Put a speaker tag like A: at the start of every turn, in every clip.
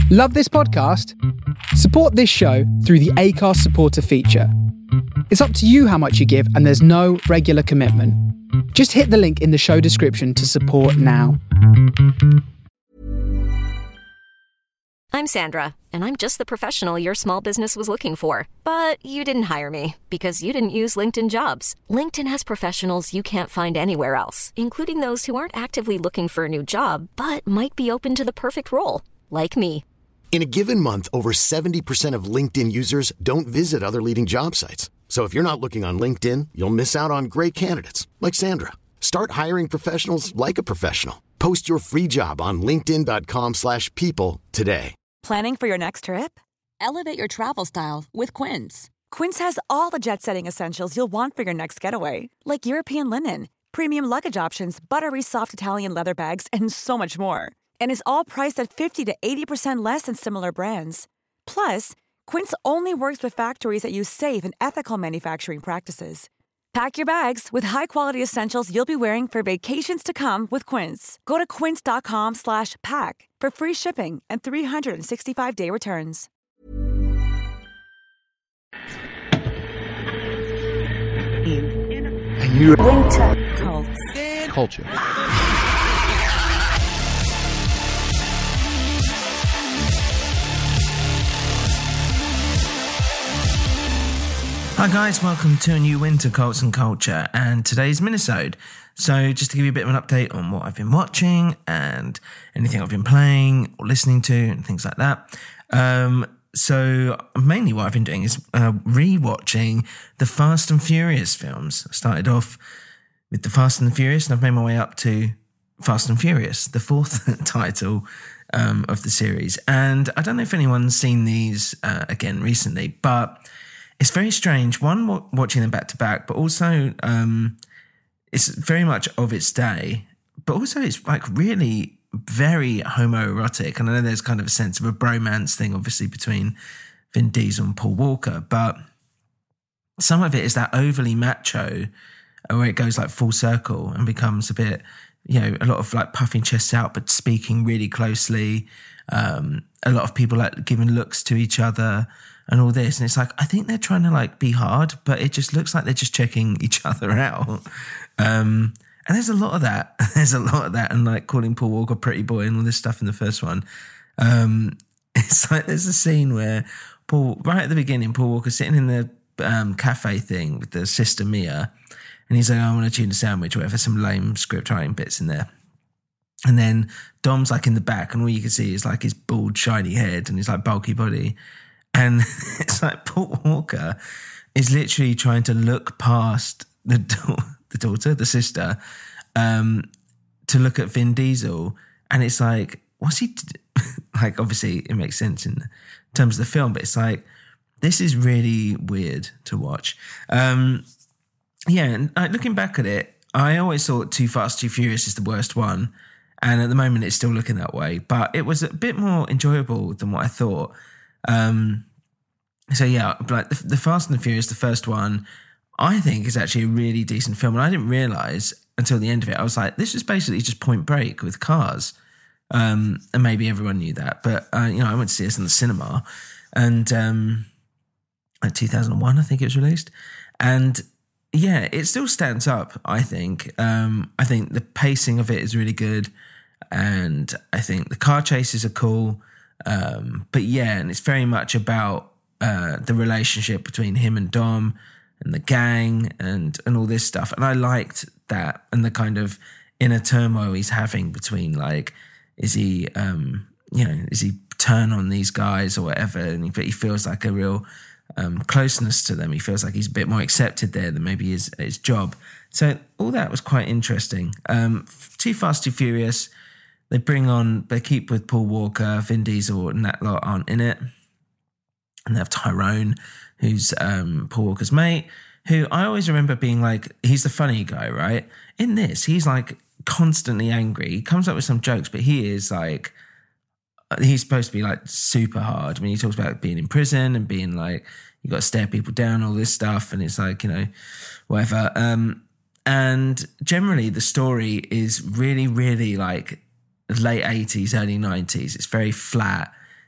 A: Love this podcast? Support this show through the Acast supporter feature. It's up to you how much you give, and there's no regular commitment. Just hit the link in the show description to support now.
B: I'm Sandra, and I'm just the professional your small business was looking for. But you didn't hire me because you didn't use LinkedIn Jobs. LinkedIn has professionals you can't find anywhere else, including those who aren't actively looking for a new job, but might be open to the perfect role, like me.
C: In a given month, over 70% of LinkedIn users don't visit other leading job sites. So if you're not looking on LinkedIn, you'll miss out on great candidates like Sandra. Start hiring professionals like a professional. Post your free job on linkedin.com/people today.
D: Planning for your next trip? Elevate your travel style with Quince. Quince has all the jet-setting essentials you'll want for your next getaway, like European linen, premium luggage options, buttery soft Italian leather bags, and so much more. And is all priced at 50 to 80% less than similar brands. Plus, Quince only works with factories that use safe and ethical manufacturing practices. Pack your bags with high-quality essentials you'll be wearing for vacations to come with Quince. Go to quince.com/pack for free shipping and 365-day returns.
E: Winter
A: Culture.
F: Hi guys, welcome to a new Winter Cults and Culture and today's minisode. So just to give you a bit of an update on what I've been watching and anything I've been playing or listening to and things like that. So mainly what I've been doing is re-watching the Fast and Furious films. I started off with the Fast and the Furious and I've made my way up to Fast and Furious, the fourth title of the series. And I don't know if anyone's seen these again recently, but it's very strange, one, watching them back to back, but also it's very much of its day, but also it's like really very homoerotic. And I know there's kind of a sense of a bromance thing, obviously, between Vin Diesel and Paul Walker, but some of it is that overly macho where it goes like full circle and becomes a bit, you know, a lot of like puffing chests out, but speaking really closely. A lot of people like giving looks to each other and all this. And it's like, I think they're trying to like be hard, but it just looks like they're just checking each other out. And there's a lot of that. There's a lot of that. And like calling Paul Walker pretty boy and all this stuff in the first one. It's like, there's a scene where right at the beginning, Paul Walker's sitting in the cafe thing with the sister Mia. And he's like, I want a tuna sandwich or whatever, some lame script writing bits in there. And then Dom's like in the back and all you can see is like his bald, shiny head and his like bulky body. And it's like Paul Walker is literally trying to look past the daughter, the sister, to look at Vin Diesel. And it's like, what's he... like, obviously, it makes sense in terms of the film, but it's like, this is really weird to watch. And looking back at it, I always thought Too Fast, Too Furious is the worst one. And at the moment, it's still looking that way. But it was a bit more enjoyable than what I thought. So yeah, like the Fast and the Furious, the first one, I think is actually a really decent film. And I didn't realise until the end of it, I was like, this is basically just Point Break with cars. And maybe everyone knew that. But, I went to see this in the cinema. And like 2001, I think it was released. And yeah, it still stands up, I think. I think the pacing of it is really good. And I think the car chases are cool. But yeah, and it's very much about the relationship between him and Dom and the gang and all this stuff. And I liked that and the kind of inner turmoil he's having between like, is he turn on these guys or whatever? But he feels like a real closeness to them. He feels like he's a bit more accepted there than maybe his job. So all that was quite interesting. Too Fast, Too Furious. They keep with Paul Walker, Vin Diesel and that lot aren't in it. And they have Tyrone, who's Paul Walker's mate, who I always remember being like, he's the funny guy, right? In this, he's like constantly angry. He comes up with some jokes, but he is like, he's supposed to be like super hard. I mean, he talks about being in prison and being like, you got to stare people down, all this stuff. And it's like, whatever. And generally the story is really, really like late 80s, early 90s. It's very flat.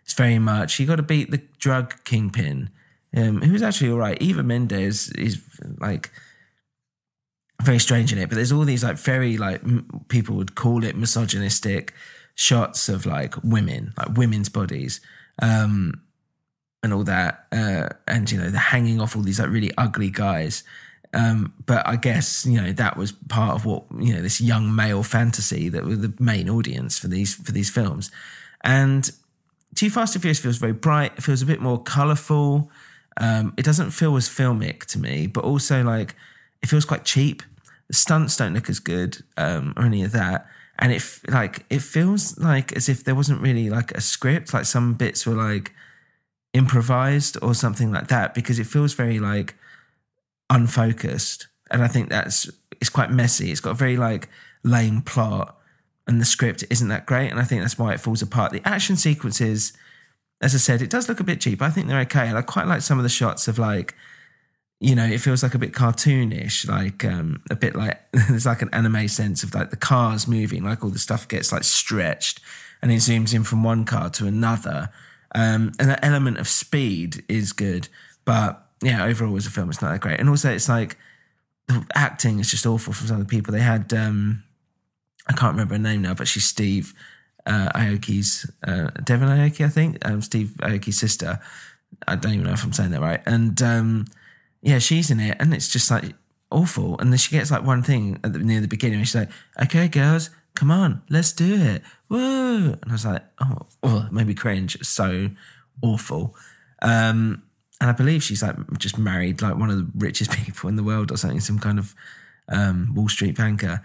F: It's very much, you got to beat the drug kingpin, who's actually all right. Eva Mendes is like very strange in it, but there's all these like very like people would call it misogynistic shots of like women, like women's bodies, and all that, and you know, the hanging off all these like really ugly guys. But I guess, you know, that was part of what, you know, this young male fantasy that were the main audience for these films. And Too Fast and Furious feels very bright. It feels a bit more colourful. It doesn't feel as filmic to me, but also like it feels quite cheap. The stunts don't look as good, or any of that. And it feels like as if there wasn't really like a script, like some bits were like improvised or something like that, because it feels very like unfocused. And I think it's quite messy. It's got a very like lame plot, and the script isn't that great. And I think that's why it falls apart. The action sequences, as I said, it does look a bit cheap. I think they're okay. And I quite like some of the shots of like, you know, it feels like a bit cartoonish, like a bit like there's like an anime sense of like the cars moving, like all the stuff gets like stretched and it zooms in from one car to another. And that element of speed is good. But yeah, overall as a film, it's not that great. And also it's like the acting is just awful from some of the people. They had, I can't remember her name now, but she's Steve Aoki's, Devon Aoki, I think, Steve Aoki's sister. I don't even know if I'm saying that right. And yeah, she's in it, and it's just like awful. And then she gets like one thing near the beginning, and she's like, "Okay, girls, come on, let's do it. Woo!" And I was like, "Oh, it made me cringe." It's so awful. And I believe she's like just married like one of the richest people in the world or something, some kind of Wall Street banker.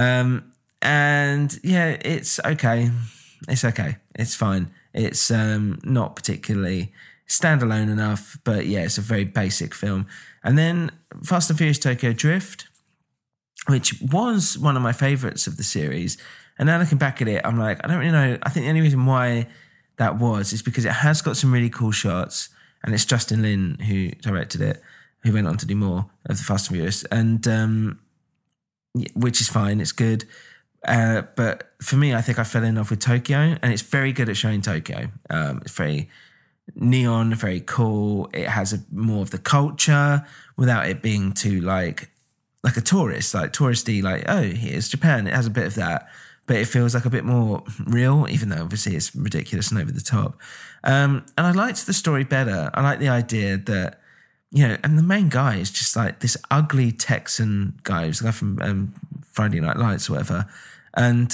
F: And yeah, it's okay. It's okay. It's fine. It's not particularly standalone enough, but yeah, it's a very basic film. And then Fast and Furious Tokyo Drift, which was one of my favourites of the series. And now looking back at it, I'm like, I don't really know. I think the only reason why that was is because it has got some really cool shots, and it's Justin Lin who directed it, who went on to do more of the Fast and Furious, and which is fine. It's good. But for me, I think I fell in love with Tokyo, and it's very good at showing Tokyo. It's very neon, very cool. It has more of the culture without it being too like a tourist, like touristy, like, oh, here's Japan. It has a bit of that, but it feels like a bit more real, even though obviously it's ridiculous and over the top. And I liked the story better. I like the idea that, you know, and the main guy is just like this ugly Texan guy, who's the guy from Friday Night Lights or whatever. And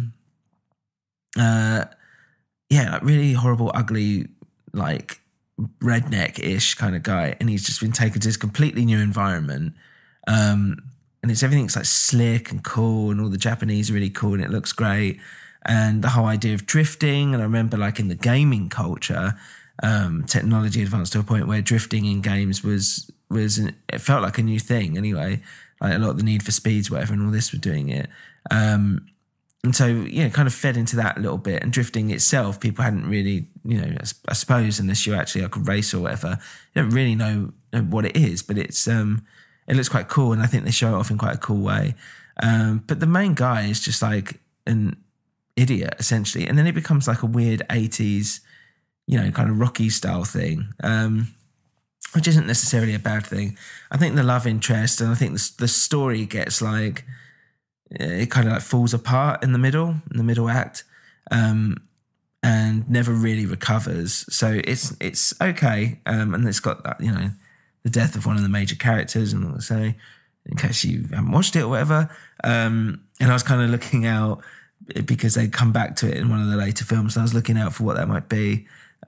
F: yeah, like really horrible, ugly, like redneck-ish kind of guy. And he's just been taken to this completely new environment. And everything's like slick and cool, and all the Japanese are really cool, and it looks great. And the whole idea of drifting. And I remember like in the gaming culture, technology advanced to a point where drifting in games it felt like a new thing anyway. Like a lot of the Need for Speeds, whatever, and all this were doing it. And so, yeah, kind of fed into that a little bit. And drifting itself, people hadn't really, you know, I suppose, unless you're actually like a race or whatever, you don't really know what it is. But it's it looks quite cool, and I think they show it off in quite a cool way. But the main guy is just like an idiot, essentially. And then it becomes like a weird 80s, you know, kind of Rocky style thing, which isn't necessarily a bad thing. I think the love interest, and I think the story gets like, it kind of like falls apart in the middle act, and never really recovers. So it's okay, and it's got that, you know, the death of one of the major characters, and I'll say, in case you haven't watched it or whatever. And I was kind of looking out because they come back to it in one of the later films. So I was looking out for what that might be.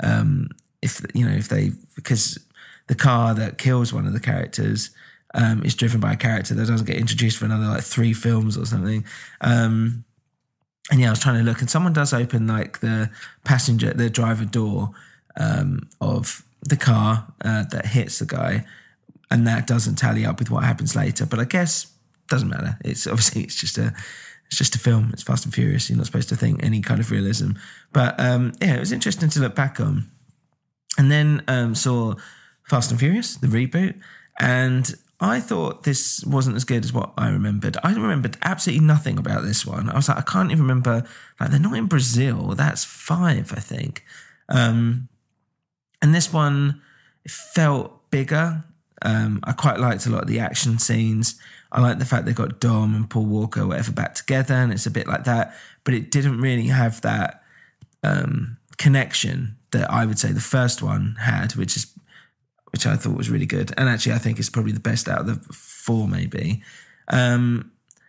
F: Because the car that kills one of the characters is driven by a character that doesn't get introduced for another like 3 films or something. And yeah, I was trying to look, and someone does open like the driver door of the car that hits the guy, and that doesn't tally up with what happens later. But I guess it doesn't matter. It's obviously it's just a film. It's Fast and Furious. You're not supposed to think any kind of realism. But yeah, it was interesting to look back on. And then saw Fast and Furious, the reboot, and I thought this wasn't as good as what I remembered. I remembered absolutely nothing about this one. I was like, I can't even remember, like, they're not in Brazil. That's 5, I think. And this one, it felt bigger. I quite liked a lot of the action scenes. I like the fact they got Dom and Paul Walker, whatever, back together, and it's a bit like that. But it didn't really have that connection that I would say the first one had, which I thought was really good. And actually, I think it's probably the best out of the four, maybe. And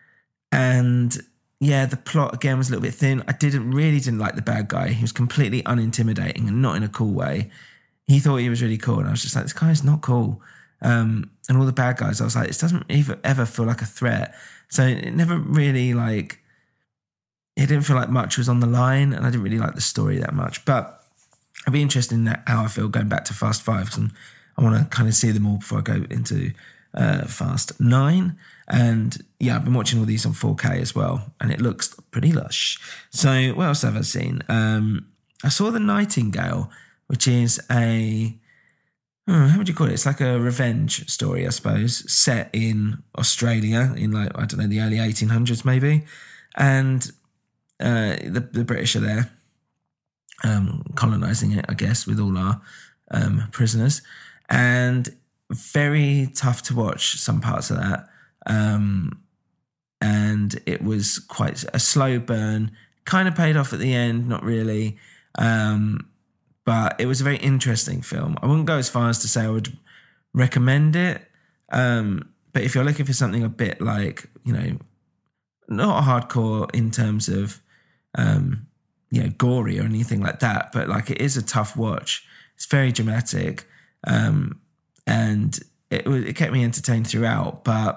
F: yeah, the plot again was a little bit thin. I didn't like the bad guy. He was completely unintimidating and not in a cool way. He thought he was really cool, and I was just like, this guy's not cool. And all the bad guys, I was like, this doesn't ever feel like a threat. So it never really it didn't feel like much was on the line, and I didn't really like the story that much. But I'd be interested in how I feel going back to Fast 5, because I want to kind of see them all before I go into Fast 9. And yeah, I've been watching all these on 4K as well, and it looks pretty lush. So what else have I seen? I saw The Nightingale, which is how would you call it? It's like a revenge story, I suppose, set in Australia in the early 1800s maybe. And the British are there colonising it, I guess, with all our prisoners. And very tough to watch some parts of that. And it was quite a slow burn, kind of paid off at the end, not really. But it was a very interesting film. I wouldn't go as far as to say I would recommend it. But if you're looking for something a bit like, not hardcore in terms of, gory or anything like that, but it is a tough watch. It's very dramatic. And it kept me entertained throughout, but...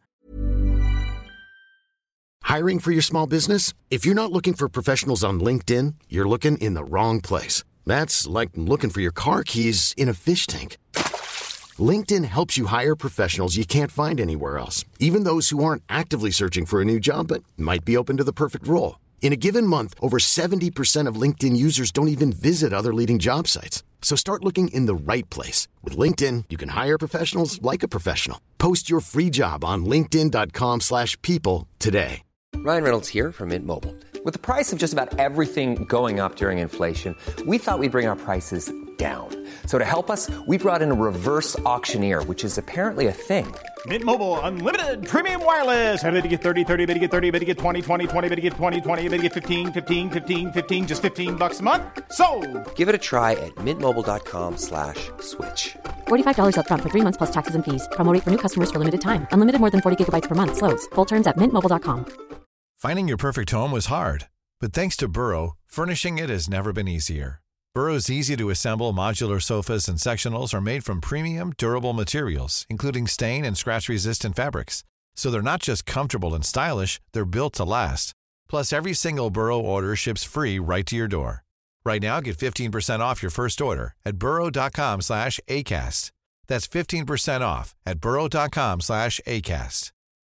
C: Hiring for your small business? If you're not looking for professionals on LinkedIn, you're looking in the wrong place. That's like looking for your car keys in a fish tank. LinkedIn helps you hire professionals you can't find anywhere else, even those who aren't actively searching for a new job but might be open to the perfect role. In a given month, over 70% of LinkedIn users don't even visit other leading job sites. So start looking in the right place. With LinkedIn, you can hire professionals like a professional. Post your free job on linkedin.com/people today.
E: Ryan Reynolds here from Mint Mobile. With the price of just about everything going up during inflation, we thought we'd bring our prices down. So to help us, we brought in a reverse auctioneer, which is apparently a thing.
G: Mint Mobile Unlimited Premium Wireless. How to get 30, 30, bit to get 30, bit to get 20, 20, 20, bit to get 20, 20, bit to get 15, 15, 15, 15, just $15 a month? Sold!
E: Give it a try at mintmobile.com/switch.
H: $45 up front for 3 months plus taxes and fees. Promo rate for new customers for limited time. Unlimited more than 40 gigabytes per month. Slows full terms at mintmobile.com.
I: Finding your perfect home was hard, but thanks to Burrow, furnishing it has never been easier. Burrow's easy-to-assemble modular sofas and sectionals are made from premium, durable materials, including stain and scratch-resistant fabrics. So they're not just comfortable and stylish, they're built to last. Plus, every single Burrow order ships free right to your door. Right now, get 15% off your first order at burrow.com/ACAST. That's 15% off at burrow.com/ACAST.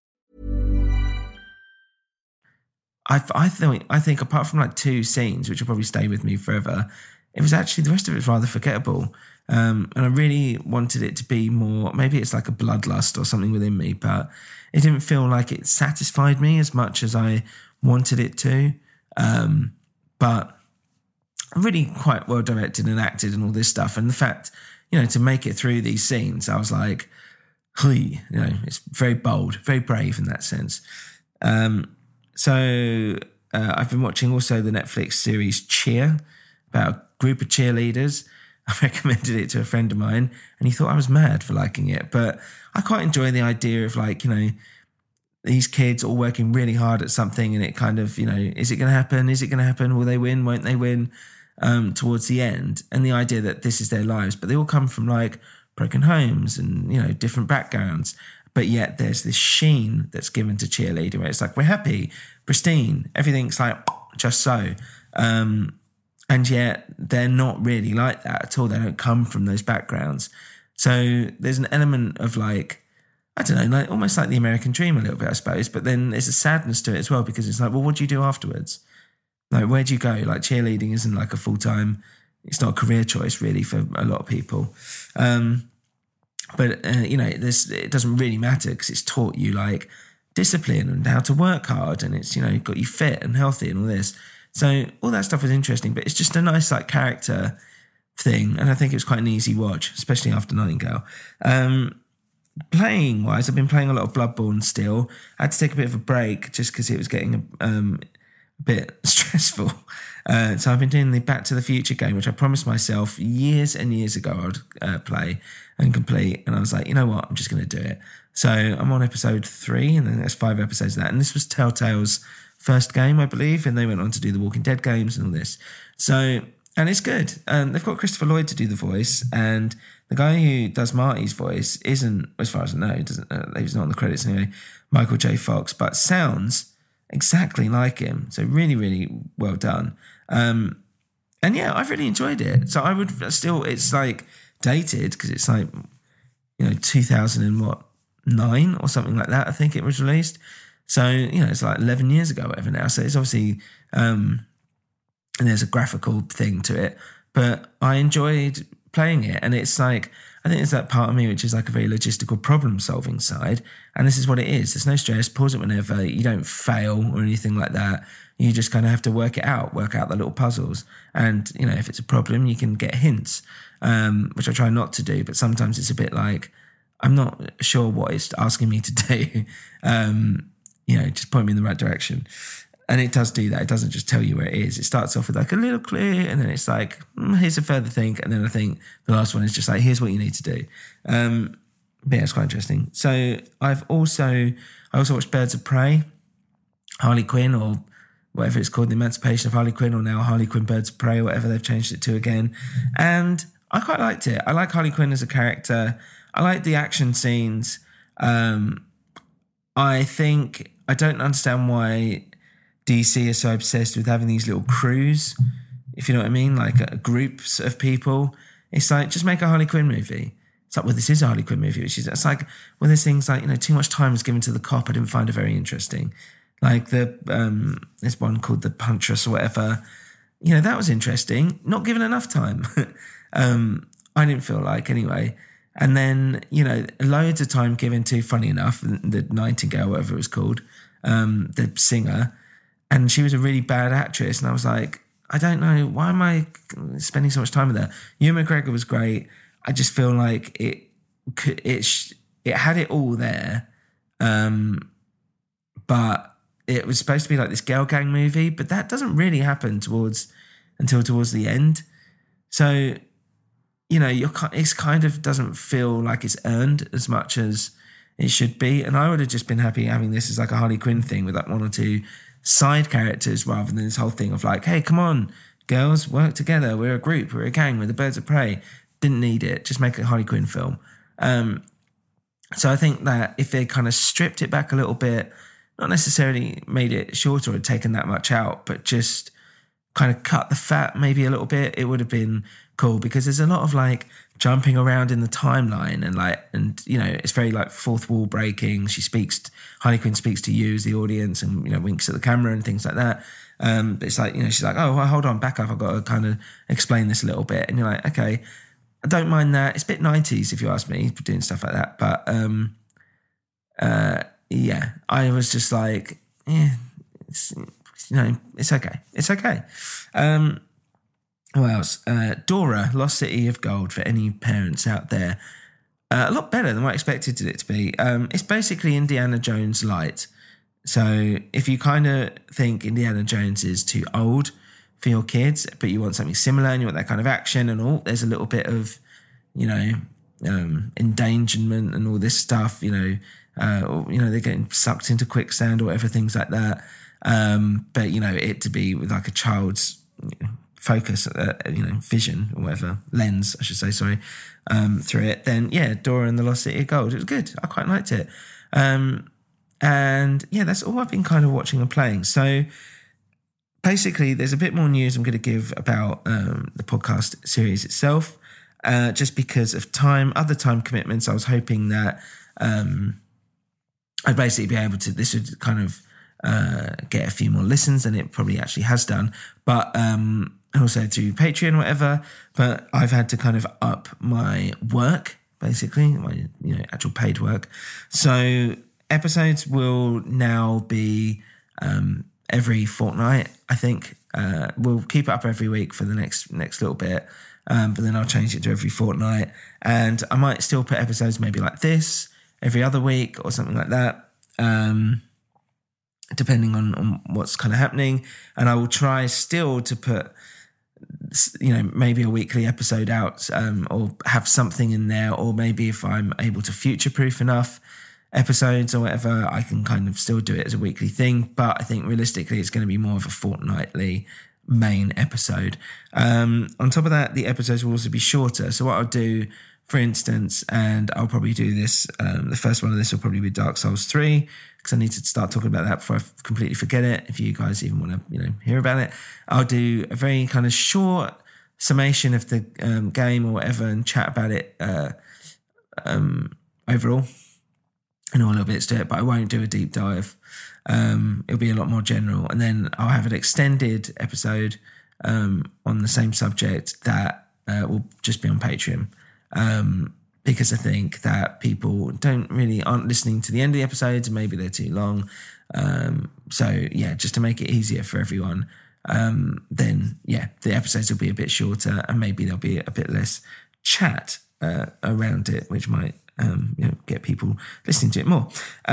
F: I think apart from 2 scenes, which will probably stay with me forever, it was actually, the rest of it was rather forgettable. And I really wanted it to be more, maybe it's like a bloodlust or something within me, but it didn't feel like it satisfied me as much as I wanted it to. But really quite well directed and acted and all this stuff. And the fact, to make it through these scenes, I was like, it's very bold, very brave in that sense. So I've been watching also the Netflix series Cheer, about a group of cheerleaders. I recommended it to a friend of mine and he thought I was mad for liking it. But I quite enjoy the idea of these kids all working really hard at something and it kind of, is it going to happen? Is it going to happen? Will they win? Won't they win? Towards the end. And the idea that this is their lives. But they all come from broken homes and, different backgrounds. But yet there's this sheen that's given to cheerleading where it's we're happy, pristine, everything's just so. And yet they're not really like that at all. They don't come from those backgrounds. So there's an element of almost like the American dream a little bit, I suppose. But then there's a sadness to it as well because it's well, what do you do afterwards? Where do you go? Cheerleading isn't a full-time, it's not a career choice really for a lot of people. But it doesn't really matter because it's taught you discipline and how to work hard and it's, got you fit and healthy and all this. So all that stuff was interesting, but it's just a nice like character thing. And I think it was quite an easy watch, especially after Nightingale. Playing wise, I've been playing a lot of Bloodborne still. I had to take a bit of a break just because it was getting a bit stressful. So I've been doing the Back to the Future game, which I promised myself years and years ago I'd play and complete. And I was like, you know what? I'm just going to do it. So I'm on episode 3, and then there's 5 episodes of that. And this was Telltale's first game, I believe. And they went on to do the Walking Dead games and all this. So, and it's good. They've got Christopher Lloyd to do the voice, and the guy who does Marty's voice isn't, as far as I know, he's not on the credits anyway, Michael J. Fox, but sounds exactly like him. So really, really well done. And yeah, I've really enjoyed it. So I would still, it's like dated because it's like, 2009 or something like that. I think it was released. So, it's like 11 years ago, whatever now. So it's obviously, and there's a graphical thing to it, but I enjoyed playing it. And it's like, I think it's that part of me which is like a very logistical problem solving side. And this is what it is. There's no stress, pause it whenever, you don't fail or anything like that. You just kind of have to work out the little puzzles. And, if it's a problem, you can get hints, which I try not to do. But sometimes it's a bit like, I'm not sure what it's asking me to do. Just point me in the right direction. And it does do that. It doesn't just tell you where it is. It starts off with like a little clue, and then it's like, here's a further thing. And then I think the last one is just like, here's what you need to do. But yeah, it's quite interesting. So I also watched Birds of Prey, Harley Quinn, or whatever it's called, The Emancipation of Harley Quinn, or now Harley Quinn Birds of Prey, or whatever they've changed it to again. And I quite liked it. I like Harley Quinn as a character. I like the action scenes. I think I don't understand why DC is so obsessed with having these little crews, if you know what I mean, like groups of people. It's like, just make a Harley Quinn movie. It's like, well, this is a Harley Quinn movie. It's like, well, there's things like, too much time was given to the cop. I didn't find it very interesting. Like there's one called The Puntress or whatever. That was interesting. Not given enough time. I didn't feel like, anyway. And then, loads of time given to, funny enough, the Nightingale, whatever it was called, the singer. And she was a really bad actress. And I was like, I don't know, why am I spending so much time with her? Ewan McGregor was great. I just feel like it had it all there. But it was supposed to be like this girl gang movie, but that doesn't really happen until towards the end. So, it kind of doesn't feel like it's earned as much as it should be. And I would have just been happy having this as like a Harley Quinn thing with like 1 or 2 side characters, rather than this whole thing of like, hey, come on, girls, work together. We're a group. We're a gang. We're the Birds of Prey. Didn't need it. Just make a Harley Quinn film. So I think that if they kind of stripped it back a little bit, not necessarily made it shorter or taken that much out, but just kind of cut the fat maybe a little bit, it would have been cool, because there's a lot of like jumping around in the timeline and it's very like fourth wall breaking. Harley Quinn speaks to you as the audience and, winks at the camera and things like that. But it's like, she's like, oh, well, hold on, back up. I've got to kind of explain this a little bit. And you're like, okay, I don't mind that. It's a bit 90s if you ask me, for doing stuff like that. But yeah, I was just like, it's okay. It's okay. Who else? Dora, Lost City of Gold, for any parents out there. A lot better than what I expected it to be. It's basically Indiana Jones light. So if you kind of think Indiana Jones is too old for your kids, but you want something similar and you want that kind of action and all, there's a little bit of, endangerment and all this stuff, they're getting sucked into quicksand or whatever, things like that. But, it to be with like a child's focus, vision or whatever, lens, I should say, sorry, through it, then yeah, Dora and the Lost City of Gold, it was good. I quite liked it. And yeah, that's all I've been kind of watching and playing. So basically there's a bit more news I'm going to give about the podcast series itself, just because of other time commitments. I was hoping that I'd basically be able to, this would kind of get a few more listens than it probably actually has done, but also through Patreon or whatever. But I've had to kind of up my work, basically, my actual paid work. So episodes will now be every fortnight, I think. We'll keep it up every week for the next little bit, but then I'll change it to every fortnight. And I might still put episodes maybe like this every other week or something like that, depending on what's kind of happening. And I will try still to put, maybe a weekly episode out, or have something in there, or maybe if I'm able to future-proof enough episodes or whatever, I can kind of still do it as a weekly thing. But I think realistically it's going to be more of a fortnightly main episode. On top of that, the episodes will also be shorter. So what I'll do, for instance, and I'll probably do this, the first one of this will probably be Dark Souls 3, because I need to start talking about that before I completely forget it. If you guys even want to, hear about it, I'll do a very kind of short summation of the game or whatever and chat about it overall and all little bits to it, but I won't do a deep dive. It'll be a lot more general. And then I'll have an extended episode on the same subject that will just be on Patreon. Because I think that people aren't listening to the end of the episodes, and maybe they're too long. So yeah, just to make it easier for everyone, then yeah, the episodes will be a bit shorter, and maybe there'll be a bit less chat around it, which might get people listening to it more.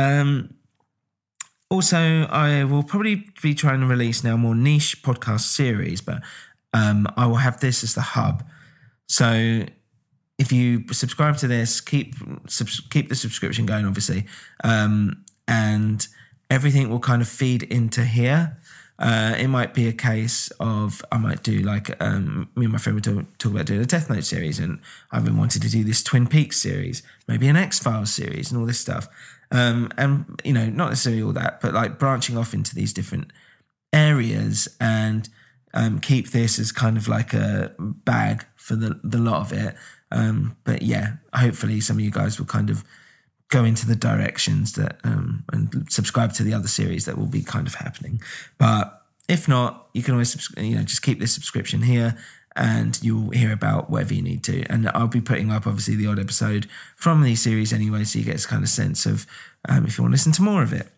F: Also, I will probably be trying to release now more niche podcast series, but I will have this as the hub. So if you subscribe to this, keep the subscription going, obviously, and everything will kind of feed into here. It might be a case of I might do like me and my friend were talk about doing a Death Note series, and I've been wanting to do this Twin Peaks series, maybe an X-Files series, and all this stuff. And not necessarily all that, but like branching off into these different areas, and keep this as kind of like a bag for the lot of it. But yeah, hopefully some of you guys will kind of go into the directions that and subscribe to the other series that will be kind of happening. But if not, you can always just keep this subscription here, and you'll hear about whatever you need to. And I'll be putting up obviously the odd episode from these series anyway, so you get this kind of sense of if you want to listen to more of it.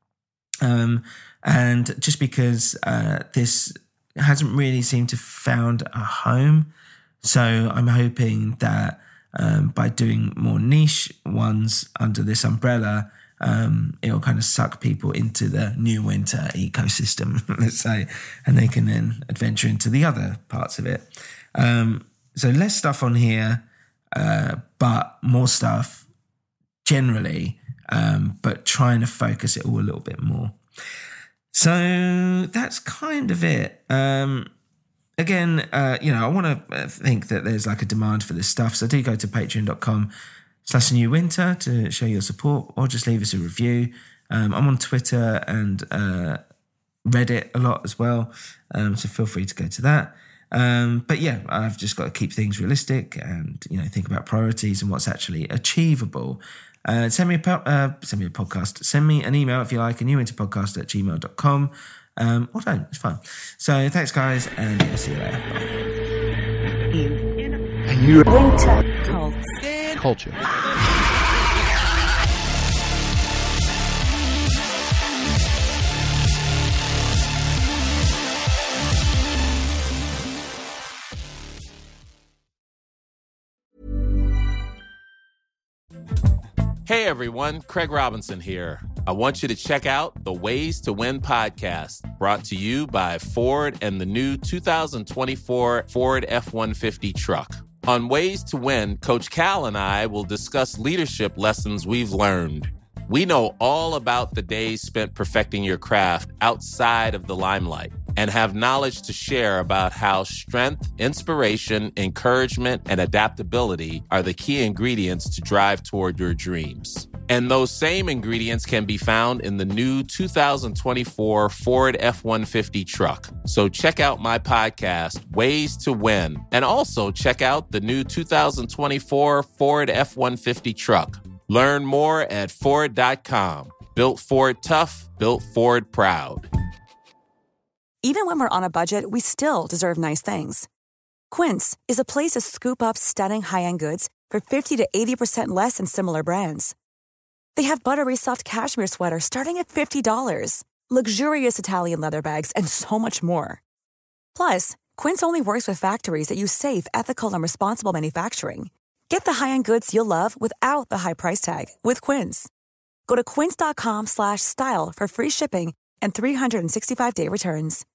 F: And just because this hasn't really seemed to found a home, so I'm hoping that by doing more niche ones under this umbrella, it'll kind of suck people into the New Winter ecosystem, let's say, and they can then adventure into the other parts of it. So less stuff on here, but more stuff generally, but trying to focus it all a little bit more. So that's kind of it. Again, I want to think that there's like a demand for this stuff. So do go to patreon.com/newwinter to show your support, or just leave us a review. I'm on Twitter and Reddit a lot as well. So feel free to go to that. But yeah, I've just got to keep things realistic and, think about priorities and what's actually achievable. Send me a podcast. Send me an email if you like, newwinterpodcast@gmail.com. Or don't, it's fine. So thanks, guys, and I'll see you later. Bye.
J: Winter culture.
K: Hey everyone, Craig Robinson here. I want you to check out the Ways to Win podcast, brought to you by Ford and the new 2024 Ford F-150 truck. On Ways to Win, Coach Cal and I will discuss leadership lessons we've learned. We know all about the days spent perfecting your craft outside of the limelight, and have knowledge to share about how strength, inspiration, encouragement, and adaptability are the key ingredients to drive toward your dreams. And those same ingredients can be found in the new 2024 Ford F-150 truck. So check out my podcast, Ways to Win, and also check out the new 2024 Ford F-150 truck. Learn more at Ford.com. Built Ford tough, built Ford proud.
D: Even when we're on a budget, we still deserve nice things. Quince is a place to scoop up stunning high-end goods for 50 to 80% less than similar brands. They have buttery soft cashmere sweaters starting at $50, luxurious Italian leather bags, and so much more. Plus, Quince only works with factories that use safe, ethical, and responsible manufacturing. Get the high-end goods you'll love without the high price tag with Quince. Go to quince.com/style for free shipping and 365-day returns.